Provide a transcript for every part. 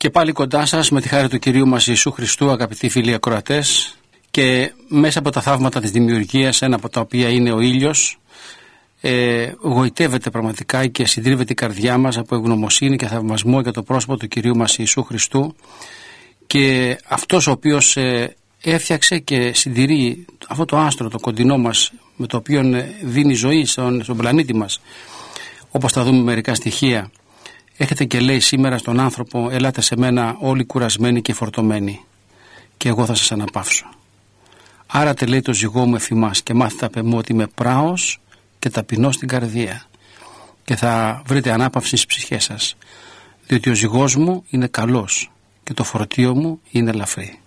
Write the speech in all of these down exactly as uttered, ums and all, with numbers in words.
Και πάλι κοντά σας με τη χάρη του Κυρίου μας Ιησού Χριστού, αγαπητοί φίλοι ακροατές, και μέσα από τα θαύματα της δημιουργίας, ένα από τα οποία είναι ο ήλιος, ε, γοητεύεται πραγματικά και συντρίβεται η καρδιά μας από ευγνωμοσύνη και θαυμασμό για το πρόσωπο του Κυρίου μας Ιησού Χριστού, και αυτός ο οποίος ε, έφτιαξε και συντηρεί αυτό το άστρο, το κοντινό μας, με το οποίο δίνει ζωή στον, στον πλανήτη μας, όπως θα δούμε μερικά στοιχεία. Έχετε και λέει σήμερα στον άνθρωπο: ελάτε σε μένα όλοι κουρασμένοι και φορτωμένοι, και εγώ θα σας αναπαύσω. Άρα λέει το ζυγό μου εφημάς και μάθετε απ' εμού ότι είμαι πράος και ταπεινός στην καρδία, και θα βρείτε ανάπαυση στις ψυχές σας, διότι ο ζυγός μου είναι καλός και το φορτίο μου είναι ελαφρύ.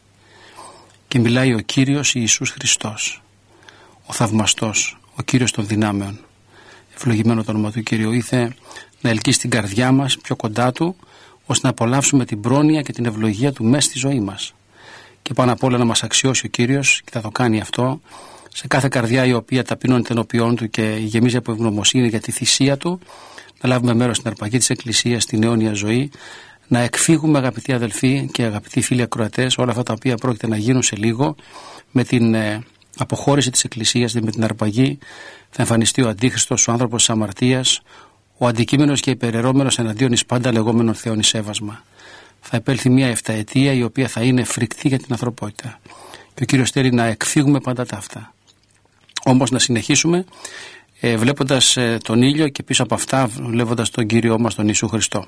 Και μιλάει ο Κύριος Ιησούς Χριστός, ο θαυμαστός, ο Κύριος των δυνάμεων. Ευλογημένο το όνομα του Κύριου. Ήθε να ελκύσει την καρδιά μας πιο κοντά Του, ώστε να απολαύσουμε την πρόνοια και την ευλογία Του μέσα στη ζωή μας. Και πάνω απ' όλα να μας αξιώσει ο Κύριος, και θα το κάνει αυτό, σε κάθε καρδιά η οποία ταπεινώνεται ενώπιόν Του και γεμίζει από ευγνωμοσύνη για τη θυσία Του, να λάβουμε μέρος στην αρπαγή της Εκκλησίας, στην αιώνια ζωή, να εκφύγουμε, αγαπητοί αδελφοί και αγαπητοί φίλοι ακροατές, όλα αυτά τα οποία πρόκειται να γίνουν σε λίγο με την ε, αποχώρηση της Εκκλησίας, με την αρπαγή. Θα εμφανιστεί ο Αντίχριστος, ο άνθρωπος της αμαρτίας, ο αντικείμενος και υπεραιρώμενος εναντίον εις πάντα λεγόμενων θεών εις έβασμα. Θα επέλθει μια εφταετία η οποία θα είναι φρικτή για την ανθρωπότητα. Και ο Κύριος θέλει να εκφύγουμε πάντα τα αυτά. Όμως να συνεχίσουμε ε, βλέποντας ε, τον ήλιο, και πίσω από αυτά βλέποντας τον Κύριο μας τον Ιησού Χριστό.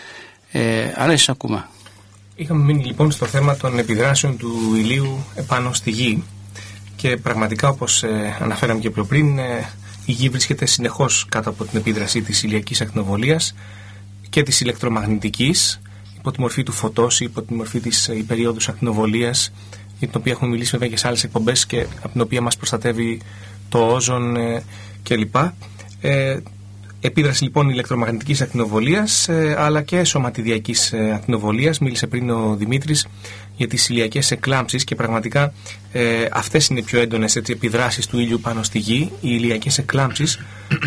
Ε, άρα εσείς ακούμε. Είχαμε μείνει λοιπόν στο θέμα των επιδράσεων του ηλίου επάνω στη γη, και πραγματικά, όπως ε, αναφέραμε και πιο πριν, ε, η γη βρίσκεται συνεχώς κάτω από την επίδραση της ηλιακής ακτινοβολίας και της ηλεκτρομαγνητικής, υπό τη μορφή του φωτός, υπό τη μορφή της υπεριόδους ακτινοβολίας, για την οποία έχουμε μιλήσει βέβαια και σε άλλες εκπομπές, και από την οποία μας προστατεύει το όζον ε, κλπ. Ε, επίδραση λοιπόν ηλεκτρομαγνητικής ακτινοβολίας, ε, αλλά και σωματιδιακής ε, ακτινοβολίας. Μίλησε πριν ο Δημήτρης για τις ηλιακές εκλάμψεις, και πραγματικά ε, αυτές είναι οι πιο έντονες έτσι, επιδράσεις του ήλιου πάνω στη γη, οι ηλιακές εκλάμψεις,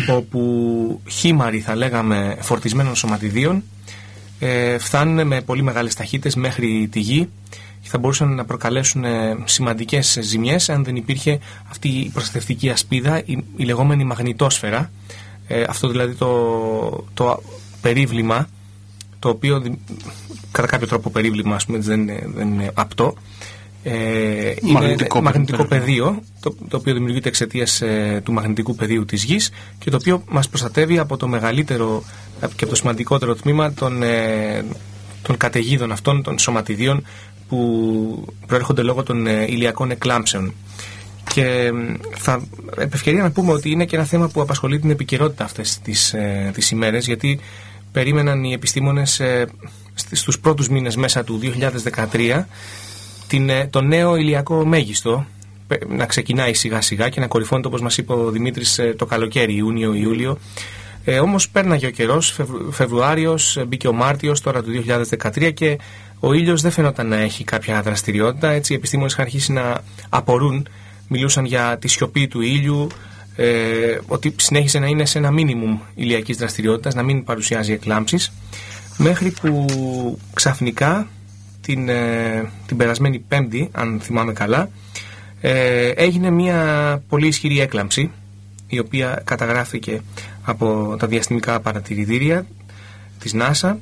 όπου χήμαροι, θα λέγαμε, φορτισμένων σωματιδίων ε, φτάνουν με πολύ μεγάλες ταχύτητες μέχρι τη γη, και θα μπορούσαν να προκαλέσουν ε, σημαντικές ζημιές αν δεν υπήρχε αυτή η προστατευτική ασπίδα, η, η λεγόμενη μαγνητόσφαιρα. Ε, αυτό δηλαδή το, το περίβλημα, το οποίο κατά κάποιο τρόπο περίβλημα, ας πούμε, δεν είναι, δεν είναι απτό, ε, μαγνητικό είναι μαγνητικό πεδίο, το, το οποίο δημιουργείται εξαιτίας ε, του μαγνητικού πεδίου της γης, και το οποίο μας προστατεύει από το μεγαλύτερο και από το σημαντικότερο τμήμα των, ε, των καταιγίδων αυτών, των σωματιδίων που προέρχονται λόγω των ε, ηλιακών εκλάμψεων. Και θα επευκαιρία να πούμε ότι είναι και ένα θέμα που απασχολεί την επικαιρότητα αυτές τις, ε, τις ημέρες, γιατί περίμεναν οι επιστήμονες ε, στους πρώτους μήνες μέσα του δύο χιλιάδες δεκατρία την, ε, το νέο ηλιακό μέγιστο να ξεκινάει σιγά σιγά και να κορυφώνεται, όπως μας είπε ο Δημήτρης, ε, το καλοκαίρι, Ιούνιο-Ιούλιο. Ε, όμως πέρναγε ο καιρός, Φεβρου, Φεβρουάριος, μπήκε ο Μάρτιος τώρα του δύο χιλιάδες δεκατρία, και ο ήλιος δεν φαινόταν να έχει κάποια δραστηριότητα. Έτσι οι επιστήμονες είχαν αρχίσει να απορούν. Μιλούσαν για τη σιωπή του ήλιου, ε, ότι συνέχισε να είναι σε ένα μίνιμουμ ηλιακής δραστηριότητας, να μην παρουσιάζει εκλάμψεις, μέχρι που ξαφνικά την, ε, την περασμένη Πέμπτη, αν θυμάμαι καλά, ε, έγινε μια πολύ ισχυρή έκλαμψη, η οποία καταγράφηκε από τα διαστημικά παρατηρητήρια της NASA.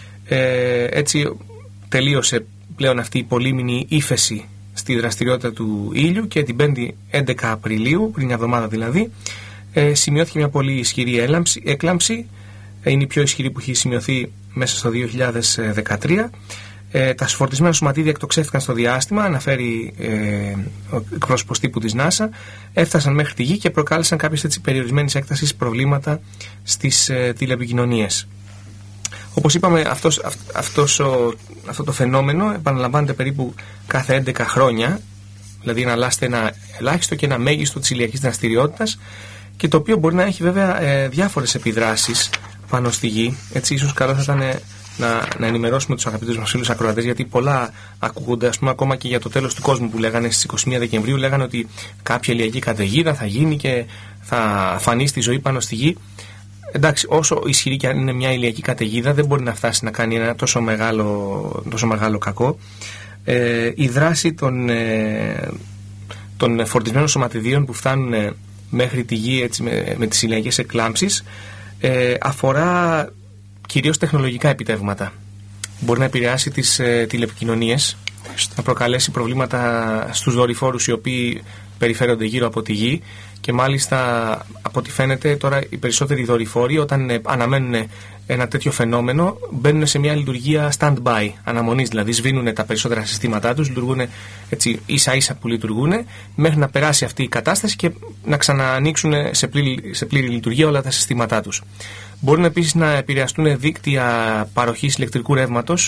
Ε, έτσι τελείωσε πλέον αυτή η πολύμηνη ύφεση στη δραστηριότητα του ήλιου, και την πέμπτη έντεκα Απριλίου, πριν μια εβδομάδα δηλαδή, ε, σημειώθηκε μια πολύ ισχυρή έλαμψη, έκλαμψη. Ε, είναι η πιο ισχυρή που έχει σημειωθεί μέσα στο δύο χιλιάδες δεκατρία. Ε, τα φορτισμένα σωματίδια εκτοξεύτηκαν στο διάστημα, αναφέρει ε, ο εκπρόσωπος τύπου της NASA, έφτασαν μέχρι τη γη και προκάλεσαν κάποιες έτσι περιορισμένης έκτασης προβλήματα στις ε, τηλεπικοινωνίες. Όπως είπαμε, αυτός, αυ, αυτός ο, αυτό το φαινόμενο επαναλαμβάνεται περίπου κάθε έντεκα χρόνια, δηλαδή εναλλάσσεται ένα ελάχιστο και ένα μέγιστο της ηλιακής δραστηριότητας, και το οποίο μπορεί να έχει βέβαια ε, διάφορες επιδράσεις πάνω στη γη. Έτσι, ίσως καλό θα ήταν ε, να, να ενημερώσουμε τους αγαπητούς μας φίλους ακροατές, γιατί πολλά ακούγονται, ας πούμε, ακόμα και για το τέλος του κόσμου που λέγανε στις είκοσι μία Δεκεμβρίου, λέγανε ότι κάποια ηλιακή καταιγίδα θα γίνει και θα φανεί στη ζωή πάνω στη γη. εντάξει, όσο ισχυρή και αν είναι μια ηλιακή καταιγίδα, δεν μπορεί να φτάσει να κάνει ένα τόσο μεγάλο, τόσο μεγάλο κακό. Ε, η δράση των, ε, των φορτισμένων σωματιδίων που φτάνουν ε, μέχρι τη γη έτσι, με, με τις ηλιακές εκλάμψεις ε, αφορά κυρίως τεχνολογικά επιτεύγματα. Μπορεί να επηρεάσει τις ε, τηλεπικοινωνίες, να προκαλέσει προβλήματα στους δορυφόρους οι οποίοι περιφέρονται γύρω από τη γη, και μάλιστα από ό,τι φαίνεται τώρα οι περισσότεροι δορυφόροι όταν ε, αναμένουν ένα τέτοιο φαινόμενο μπαίνουν σε μια λειτουργία stand-by, αναμονής, δηλαδή σβήνουν τα περισσότερα συστήματά τους, λειτουργούν έτσι ίσα ίσα που λειτουργούν μέχρι να περάσει αυτή η κατάσταση και να ξαναανοίξουν σε πλήρη, σε πλήρη λειτουργία όλα τα συστήματά τους. Μπορούν επίσης να επηρεαστούν δίκτυα παροχής ηλεκτρικού ρεύματος,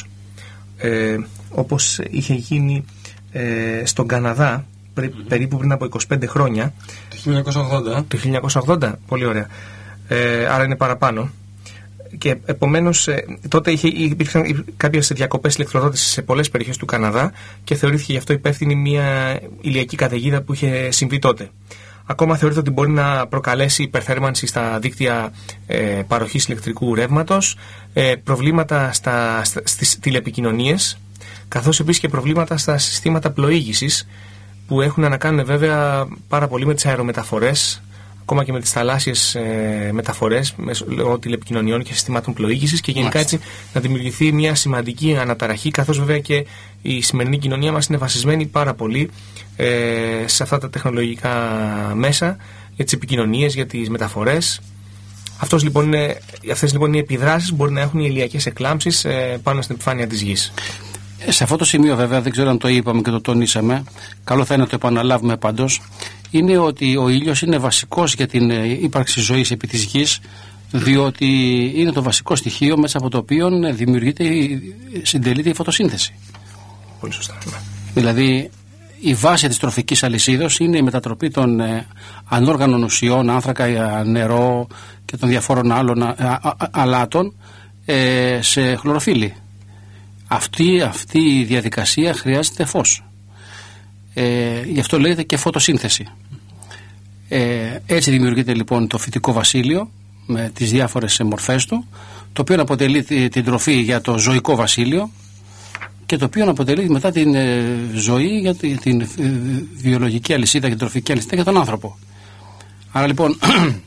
ε, όπως είχε γίνει ε, στον Καναδά περί, mm-hmm. περίπου πριν από είκοσι πέντε χρόνια. Το χίλια εννιακόσια ογδόντα. Το χίλια εννιακόσια ογδόντα, πολύ ωραία. Ε, άρα είναι παραπάνω. Και επομένως ε, τότε είχε, υπήρχαν κάποιες διακοπές ηλεκτροδότησης σε πολλές περιοχές του Καναδά και θεωρήθηκε γι' αυτό υπεύθυνη μια ηλιακή καταιγίδα που είχε συμβεί τότε. Ακόμα θεωρείται ότι μπορεί να προκαλέσει υπερθέρμανση στα δίκτυα ε, παροχής ηλεκτρικού ρεύματος, ε, προβλήματα στα, στα, στις τηλεπικοινωνίες, καθώς επίσης και προβλήματα στα συστήματα πλοήγησης που έχουν να κάνουν βέβαια πάρα πολύ με τις αερομεταφορές, ακόμα και με τις θαλάσσιες ε, μεταφορές λόγω τηλεπικοινωνιών και συστημάτων πλοήγησης, και γενικά έτσι να δημιουργηθεί μια σημαντική αναταραχή, καθώς βέβαια και η σημερινή κοινωνία μας είναι βασισμένη πάρα πολύ ε, σε αυτά τα τεχνολογικά μέσα για τις επικοινωνίες, για τις μεταφορές. Αυτός, λοιπόν, είναι, αυτές λοιπόν οι επιδράσεις μπορεί να έχουν οι ηλιακές εκλάμψεις ε, πάνω στην επιφάνεια της γης. Σε αυτό το σημείο βέβαια, δεν ξέρω αν το είπαμε και το τονίσαμε, καλό θα είναι να το επαναλάβουμε πάντως, είναι ότι ο ήλιος είναι βασικός για την ύπαρξη ζωής επί της γης, διότι είναι το βασικό στοιχείο μέσα από το οποίο δημιουργείται, συντελείται η φωτοσύνθεση. Πολύ σωστά. Δηλαδή η βάση της τροφικής αλυσίδος είναι η μετατροπή των ε, ανόργανων ουσιών, άνθρακα, νερό και των διαφόρων άλλων α, α, α, αλάτων ε, σε χλωροφύλλη. Αυτή, αυτή η διαδικασία χρειάζεται φως. Ε, γι' αυτό λέγεται και φωτοσύνθεση. Ε, έτσι δημιουργείται λοιπόν το φυτικό βασίλειο με τις διάφορες μορφές του, το οποίο αποτελεί την τροφή για το ζωικό βασίλειο και το οποίο αποτελεί μετά την ε, ζωή για την, την ε, βιολογική αλυσίδα και την τροφική αλυσίδα για τον άνθρωπο. Άρα λοιπόν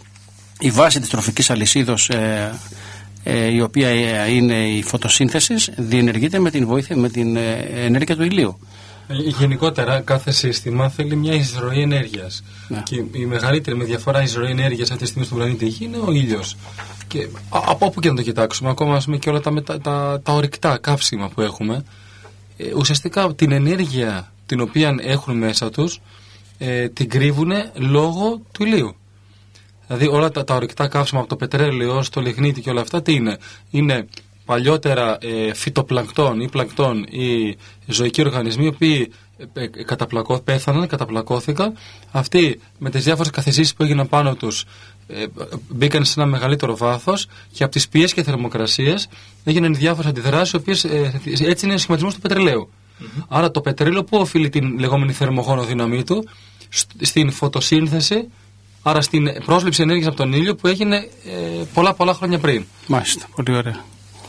η βάση της τροφικής αλυσίδος ε, ε, η οποία ε, είναι η φωτοσύνθεση διενεργείται με την βοήθεια, με την ε, ενέργεια του ηλίου. Γενικότερα κάθε σύστημα θέλει μια εισρωή ενέργειας. Ναι. Και η μεγαλύτερη με διαφορά εισρωή ενέργειας αυτή τη στιγμή στον πλανήτη Γη είναι ο ήλιος. Και από όπου και να το κοιτάξουμε, ακόμα ας πούμε, και όλα τα, τα, τα, τα ορυκτά καύσιμα που έχουμε, ε, ουσιαστικά την ενέργεια την οποία έχουν μέσα τους ε, την κρύβουν λόγω του ηλίου. Δηλαδή όλα τα, τα ορυκτά καύσιμα από το πετρέλαιο στο λιγνίτη και όλα αυτά τι είναι? Είναι παλιότερα ε, φυτοπλανκτών ή πλανκτών ή ζωικοί οργανισμοί οι οποίοι ε, ε, καταπλακώ, πέθαναν, καταπλακώθηκαν. Αυτοί με τις διάφορες καθισίσεις που έγιναν πάνω τους ε, μπήκαν σε ένα μεγαλύτερο βάθος και από τις πιέσεις και θερμοκρασίες έγιναν διάφορες αντιδράσεις οι οποίες ε, έτσι είναι ο σχηματισμός του πετρελαίου. Mm-hmm. Άρα το πετρέλαιο που οφείλει την λεγόμενη θερμογόνο δύναμή του? Στην φωτοσύνθεση, άρα στην πρόσληψη ενέργειας από τον ήλιο που έγινε ε, πολλά πολλά χρόνια πριν. Μάλιστα, πολύ ωραία.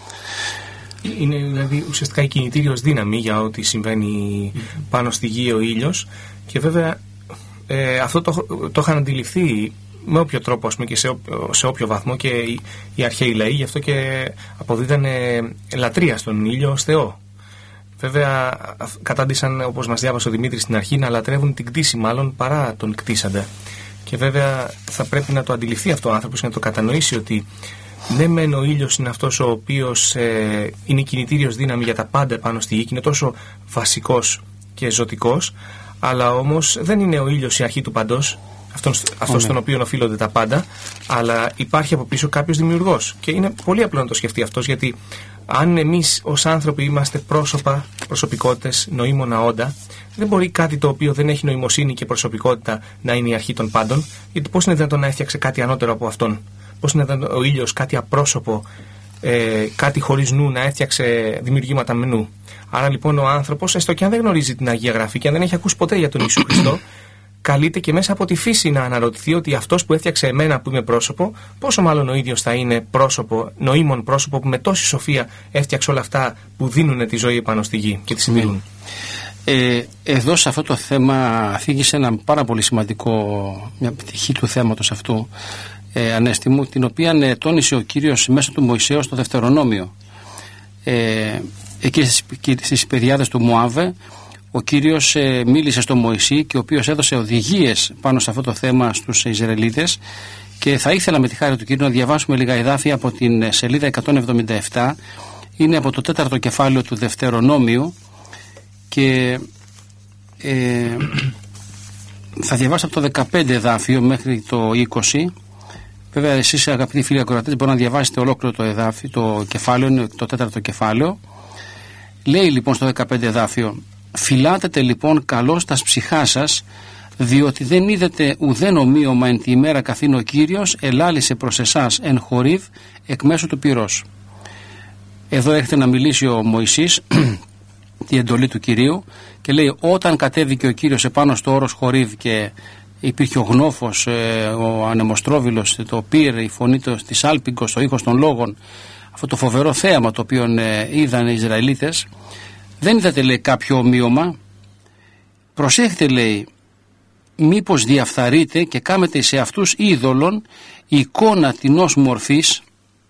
Είναι δηλαδή ουσιαστικά η κινητήριος δύναμη για ό,τι συμβαίνει πάνω στη γη ο ήλιος, και βέβαια ε, αυτό το, το είχαν αντιληφθεί με όποιο τρόπο, ας πούμε, και σε, όποιο, σε όποιο βαθμό και οι, οι αρχαίοι λαοί, γι' αυτό και αποδίδανε λατρεία στον ήλιο ως Θεό. Βέβαια κατάντησαν, όπως μας διάβασε ο Δημήτρης στην αρχή, να λατρεύουν την κτήση μάλλον παρά τον κτήσαντα. Και βέβαια θα πρέπει να το αντιληφθεί αυτό ο άνθρωπος και να το κατανοήσει ότι ναι, μεν ο ήλιος είναι αυτός ο οποίος ε, είναι κινητήριος δύναμη για τα πάντα πάνω στη γη και είναι τόσο βασικός και ζωτικός, αλλά όμως δεν είναι ο ήλιος η αρχή του παντός, αυτός, αυτός στον οποίο οφείλονται τα πάντα, αλλά υπάρχει από πίσω κάποιος δημιουργός. Και είναι πολύ απλό να το σκεφτεί αυτός, γιατί αν εμείς ως άνθρωποι είμαστε πρόσωπα, προσωπικότητες, νοήμωνα όντα, δεν μπορεί κάτι το οποίο δεν έχει νοημοσύνη και προσωπικότητα να είναι η αρχή των πάντων, γιατί πώς είναι δυνατόν να έφτιαξε κάτι ανώτερο από αυτόν? Πώς είναι δυνατόν ο ήλιος, κάτι απρόσωπο, ε, κάτι χωρίς νου, να έφτιαξε δημιουργήματα με νου? Άρα λοιπόν ο άνθρωπος, έστω και αν δεν γνωρίζει την Αγία Γραφή και αν δεν έχει ακούσει ποτέ για τον Ιησού Χριστό, καλείται και μέσα από τη φύση να αναρωτηθεί ότι αυτός που έφτιαξε εμένα που είμαι πρόσωπο, πόσο μάλλον ο ίδιος θα είναι πρόσωπο, νοήμων πρόσωπο που με τόση σοφία έφτιαξε όλα αυτά που δίνουν τη ζωή επάνω στη γη και τη συντηρούν. Ε, εδώ σε αυτό το θέμα θίγησε ένα πάρα πολύ σημαντικό, μια πτυχή του θέματος αυτού, ε, Ανέστη μου, την οποία ε, τόνισε ο Κύριος μέσω του Μωυσέως στο Δευτερονόμιο. Ε, εκεί στις, στις παιδιάδες του Μωάβε ο Κύριος ε, μίλησε στον Μωυσή και ο οποίος έδωσε οδηγίες πάνω σε αυτό το θέμα στους Ισραηλίτες, και θα ήθελα με τη χάρη του Κύριου να διαβάσουμε λίγα εδάφια από την σελίδα εκατόν εβδομήντα επτά. Είναι από το τέταρτο κεφάλαιο του Δευτερονόμιου και ε, θα διαβάσω από το δεκαπέντε εδάφιο μέχρι το είκοσι. Βέβαια εσείς αγαπητοί φίλοι ακροατές μπορείτε να διαβάσετε ολόκληρο το εδάφιο, το κεφάλαιο, είναι το τέταρτο κεφάλαιο. Λέει λοιπόν στο δεκαπέντε εδάφιο: «Φυλάτετε λοιπόν καλώς τας ψυχάς σας, διότι δεν είδετε ουδέν ομοίωμα εν τη ημέρα καθήν ο Κύριος ελάλησε προς εσάς εν Χορίβ εκ μέσου του πυρός». Εδώ έρχεται να μιλήσει ο Μωυσής τη εντολή του Κυρίου και λέει: όταν κατέβηκε ο Κύριος επάνω στο όρος Χορίβ και υπήρχε ο γνώφος, ο ανεμοστρόβιλος, το πυρ, η φωνή της άλπικος, ο ήχος των λόγων, αυτό το φοβερό θέαμα το οποίο είδαν οι Ισραηλίτες, δεν είδατε, λέει, κάποιο ομοίωμα. Προσέχετε, λέει, μήπως διαφθαρείτε και κάμετε σε αυτούς είδωλον εικόνα τινός μορφής,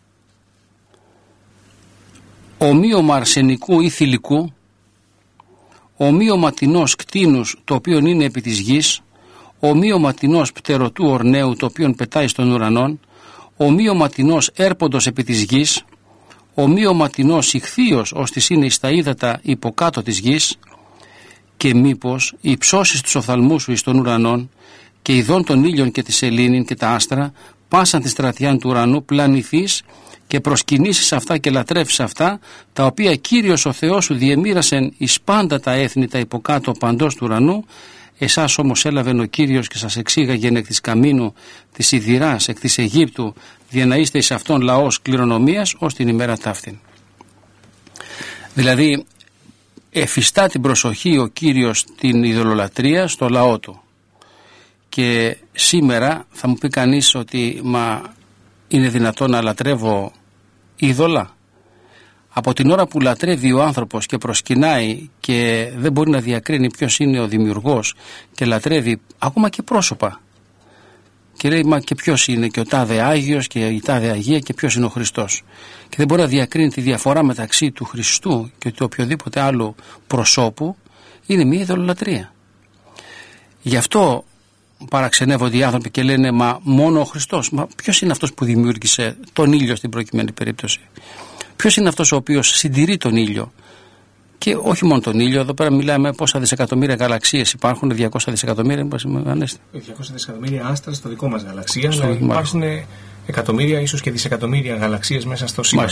ομοίωμα αρσενικού ή θηλυκού, ομοίωμα τινός κτίνους το οποίο είναι επί της γης, ομοίωμα τινός πτερωτού ορναίου το οποίο πετάει στον ουρανόν, ομοίωμα τινός έρποντος επί της γης, ομοίωμα τινός ηχθείος ώστις είναι εις τα ύδατα υποκάτω της γης, και μήπως υψώσεις τους οφθαλμούς σου εις των ουρανών και ειδών των ήλιων και τη σελήνην και τα άστρα πάσαν τη στρατιάν του ουρανού πλανηθείς και προσκυνήσεις αυτά και λατρεύσεις αυτά, τα οποία Κύριος ο Θεός σου διεμοίρασεν εις πάντα τα έθνη τα υποκάτω παντός του ουρανού. Εσάς όμως έλαβεν ο Κύριος και σας εξήγαγεν εκ της καμίνου της Ιδηράς εκ της Αιγύπτου, για να είστε εις αυτόν λαός κληρονομίας ως την ημέρα ταύτην. Δηλαδή εφιστά την προσοχή ο Κύριος την ειδωλολατρία στο λαό του. Και σήμερα θα μου πει κανείς ότι μα είναι δυνατόν να λατρεύω είδωλα? Από την ώρα που λατρεύει ο άνθρωπος και προσκυνάει και δεν μπορεί να διακρίνει ποιος είναι ο δημιουργός και λατρεύει ακόμα και πρόσωπα και λέει μα και ποιος είναι και ο τάδε Άγιος και η τάδε Αγία και ποιος είναι ο Χριστός, και δεν μπορεί να διακρίνει τη διαφορά μεταξύ του Χριστού και του οποιοδήποτε άλλου προσώπου, είναι μια ειδωλολατρία. Γι' αυτό παραξενεύονται οι άνθρωποι και λένε μα μόνο ο Χριστός. Μα ποιος είναι αυτός που δημιούργησε τον ήλιο στην προκειμένη περίπτωση? Ποιος είναι αυτός ο οποίος συντηρεί τον ήλιο? Και όχι μόνο τον ήλιο, εδώ πέρα μιλάμε πόσα δισεκατομμύρια γαλαξίες υπάρχουν, διακόσια δισεκατομμύρια, διακόσια δισεκατομμύρια άστρα στο δικό μας γαλαξία, αλλά υπάρχουν εκατομμύρια, ίσως και δισεκατομμύρια γαλαξίες μέσα στο σύμπαν.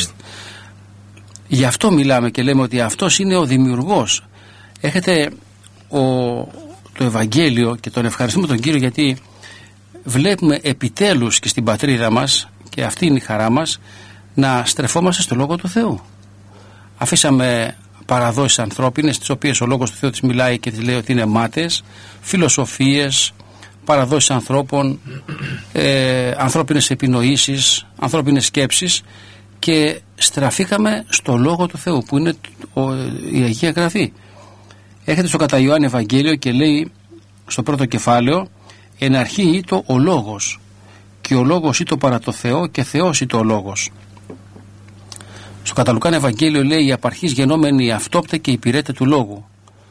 Γι' αυτό μιλάμε και λέμε ότι αυτός είναι ο δημιουργός. Έχετε ο, το Ευαγγέλιο και τον ευχαριστούμε τον Κύριο, γιατί βλέπουμε επιτέλους και στην πατρίδα μας, και αυτή είναι η χαρά μας, να στρεφόμαστε στο Λόγο του Θεού. Αφήσαμε παραδόσεις ανθρώπινες, τις οποίες ο Λόγος του Θεού της μιλάει και της λέει ότι είναι μάτες, φιλοσοφίες, παραδόσεις ανθρώπων, ε, ανθρώπινες επινοήσεις, ανθρώπινες σκέψεις, και στραφήκαμε στο Λόγο του Θεού που είναι ο, η Αγία Γραφή. Έρχεται στο κατά Ιωάννη Ευαγγέλιο και λέει στο πρώτο κεφάλαιο: εν αρχή ήτο ο Λόγος και ο Λόγος ήτο παρά το Θεό και Θεός ήτο ο Λόγος. Στο κατά Λουκάν Ευαγγέλιο λέει: η απαρχής γενόμενη αυτόπτε και υπηρέτε του Λόγου.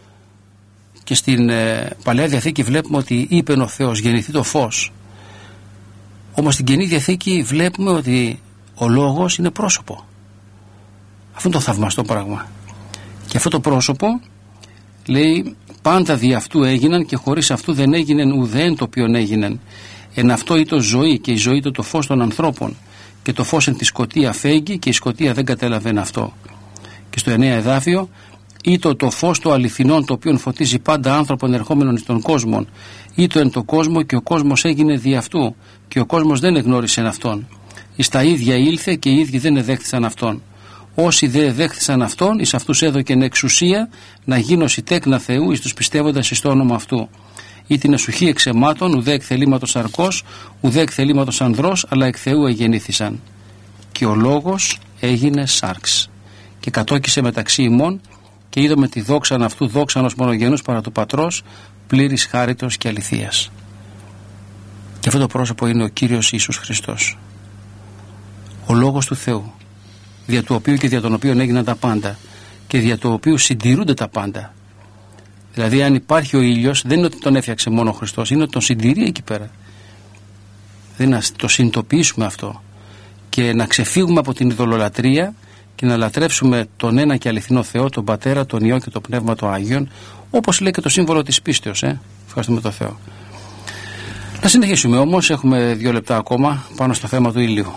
Και στην ε, Παλαιά Διαθήκη βλέπουμε ότι είπε ο Θεός γεννηθεί το φως. Όμως στην Καινή Διαθήκη βλέπουμε ότι ο Λόγος είναι πρόσωπο. Αυτό είναι το θαυμαστό πράγμα. Και αυτό το πρόσωπο λέει: πάντα δι' αυτού έγιναν και χωρίς αυτού δεν έγινεν ουδέν το οποίον έγινεν. Εν αυτό ήτο ζωή και η ζωή ήτο το φως των ανθρώπων. Και το φως εν τη σκοτία φέγγει και η σκοτία δεν κατέλαβε αυτό. Και στο εννέα εδάφιο: ήτο το φως το αληθινόν το οποίο φωτίζει πάντα άνθρωπον ερχόμενων εις τον κόσμο. Ήτο εν το κόσμο και ο κόσμος έγινε δι' αυτού και ο κόσμος δεν εγνώρισε αυτόν. Εις τα ίδια ήλθε και οι ίδιοι δεν εδέχθησαν αυτόν. Όσοι δεν εδέχθησαν αυτόν, εις αυτούς έδωκεν εξουσία να γίνωσι τέκνα Θεού εις τους πιστεύοντας εις το όνομα αυτού. ή την εσουχή εξαιμάτων, ουδέ εκ θελήματος σαρκός, ουδέ εκ θελήματος ανδρός, αλλά εκ Θεού εγεννήθησαν. Και ο λόγος έγινε σάρξ. Και κατόκισε μεταξύ ημών, και είδαμε τη δόξαν αυτού δόξαν ως μονογενούς παρά του Πατρός, πλήρης χάριτος και αληθείας. Και αυτό το πρόσωπο είναι ο Κύριος Ιησούς Χριστός, ο Λόγος του Θεού, δια του οποίου και δια των οποίων έγιναν τα πάντα και δια του οποίου συντηρούνται τα πάντα. Δηλαδή, αν υπάρχει ο ήλιος, δεν είναι ότι τον έφτιαξε μόνο ο Χριστός, είναι ότι τον συντηρεί εκεί πέρα. Δηλαδή, να το συνειδητοποιήσουμε αυτό και να ξεφύγουμε από την ειδωλολατρία και να λατρεύσουμε τον ένα και αληθινό Θεό, τον Πατέρα, τον Υιό και το Πνεύμα του Άγιον, όπως λέει και το σύμβολο της πίστεως. Ε? Ευχαριστούμε τον Θεό. Να συνεχίσουμε όμως, έχουμε δύο λεπτά ακόμα πάνω στο θέμα του ηλίου.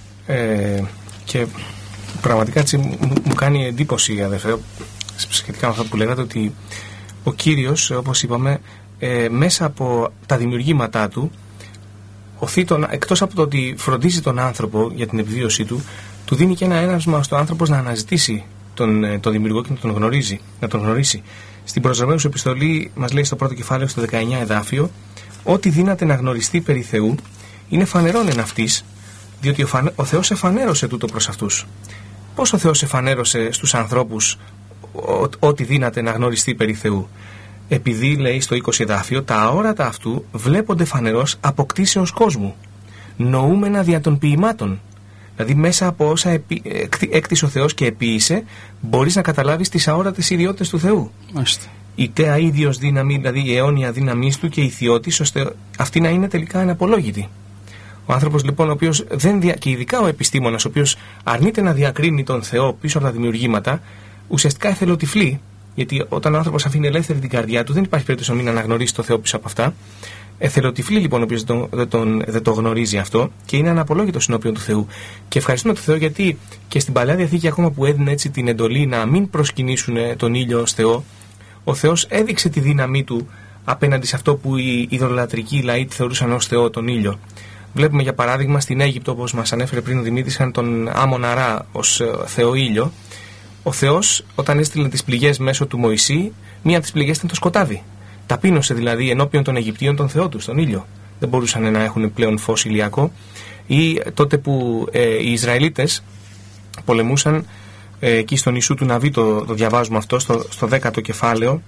Ε, και πραγματικά έτσι μου, μου κάνει εντύπωση, αδερφέ, σχετικά με αυτό που λέγατε, ότι ο Κύριος, όπως είπαμε, ε, μέσα από τα δημιουργήματά του, οθεί τον, εκτός από το ότι φροντίζει τον άνθρωπο για την επιβίωσή του, του δίνει και ένα έναυσμα στον άνθρωπο να αναζητήσει τον, τον δημιουργό και να τον γνωρίζει, να τον γνωρίσει. Στην προς Ρωμαίους επιστολή μας λέει στο πρώτο κεφάλαιο, στο δεκαεννιά εδάφιο, ότι δύναται να γνωριστεί περί Θεού είναι φανερόν εν αυτής, διότι ο, φανε, ο Θεός εφανέρωσε τούτο προς αυτούς. Πώς ο Θεός εφανέρωσε στους ανθρώπους ότι δύναται να γνωριστεί περί Θεού? Επειδή, λέει στο είκοσι εδάφιο, τα αόρατα αυτού βλέπονται φανερώς από κτήσεως κόσμου, νοούμενα δια των ποιημάτων. Δηλαδή, μέσα από όσα επί, έκτισε ο Θεός και επίησε, μπορείς να καταλάβεις τις αόρατες ιδιότητες του Θεού. Μάλιστα. Η τέα ίδιος δύναμη, δηλαδή η αιώνια δύναμή του και η ιθιώτης, ώστε αυτή να είναι τελικά αναπολόγητη. Ο άνθρωπος λοιπόν, ο οποίος δεν δια... και ειδικά ο επιστήμονας, ο οποίος αρνείται να διακρίνει τον Θεό πίσω από τα δημιουργήματα, ουσιαστικά εθελοτυφλεί. Γιατί όταν ο άνθρωπος αφήνει ελεύθερη την καρδιά του, δεν υπάρχει περίπτωση να μην αναγνωρίσει το Θεό πίσω από αυτά. Εθελοτυφλεί λοιπόν ο οποίος δεν, δεν, τον, δεν το γνωρίζει αυτό και είναι αναπολόγητος ενώπιον του Θεού. Και ευχαριστούμε τον Θεό, γιατί και στην Παλαιά Διαθήκη, ακόμα που έδινε έτσι την εντολή να μην προσκυνήσουν τον ήλιο ως Θεό, ο Θεός έδειξε τη δύναμή του απέναντι σε αυτό που οι ειδωλολατρικοί λαοί θεωρούσαν ως Θεό, τον ήλιο. Βλέπουμε για παράδειγμα στην Αίγυπτο, όπως μας ανέφερε πριν ο Δημήτρης, είχαν τον Άμμονα Ρα ως Θεό ήλιο. Ο Θεός, όταν έστειλε τις πληγές μέσω του Μωυσή, μία από τις πληγές ήταν το σκοτάδι. Ταπείνωσε δηλαδή ενώπιον των Αιγυπτίων τον Θεό του, τον ήλιο. Δεν μπορούσαν να έχουν πλέον φως ηλιακό. Ή τότε που ε, οι Ισραηλίτες πολεμούσαν ε, εκεί στον Ιησού του Ναβί, το, το διαβάζουμε αυτό στο, στο δέκατο κεφάλαιο,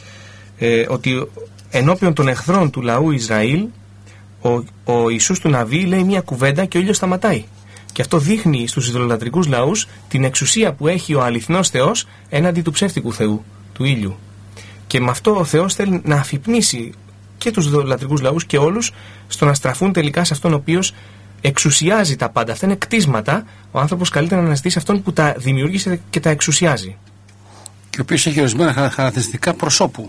ε, ότι ενώπιον των εχθρών του λαού Ισραήλ, ο, ο Ιησούς του Ναβί λέει μία κουβέντα και ο ήλιος σταματάει. Και αυτό δείχνει στους ιδωλολατρικούς λαούς την εξουσία που έχει ο αληθινός Θεός έναντι του ψεύτικου Θεού, του ήλιου. Και με αυτό ο Θεός θέλει να αφυπνίσει και τους ιδωλολατρικούς λαούς και όλους στο να στραφούν τελικά σε αυτόν ο οποίος εξουσιάζει τα πάντα. Αυτά είναι κτίσματα. Ο άνθρωπος καλείται να αναζητήσει αυτόν που τα δημιούργησε και τα εξουσιάζει. Και ο οποίος έχει ορισμένα χαρακτηριστικά προσώπου.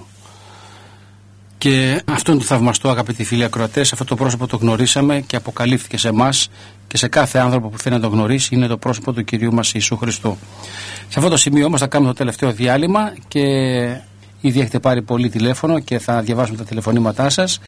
Και αυτό είναι το θαυμαστό, αγαπητοί φίλοι ακροατές. Αυτό το πρόσωπο το γνωρίσαμε και αποκαλύφθηκε σε εμάς και σε κάθε άνθρωπο που θέλει να το γνωρίσει. Είναι το πρόσωπο του Κυρίου μας Ιησού Χριστού. Σε αυτό το σημείο όμως θα κάνουμε το τελευταίο διάλειμμα και ήδη έχετε πάρει πολύ τηλέφωνο και θα διαβάσουμε τα τηλεφωνήματά σας.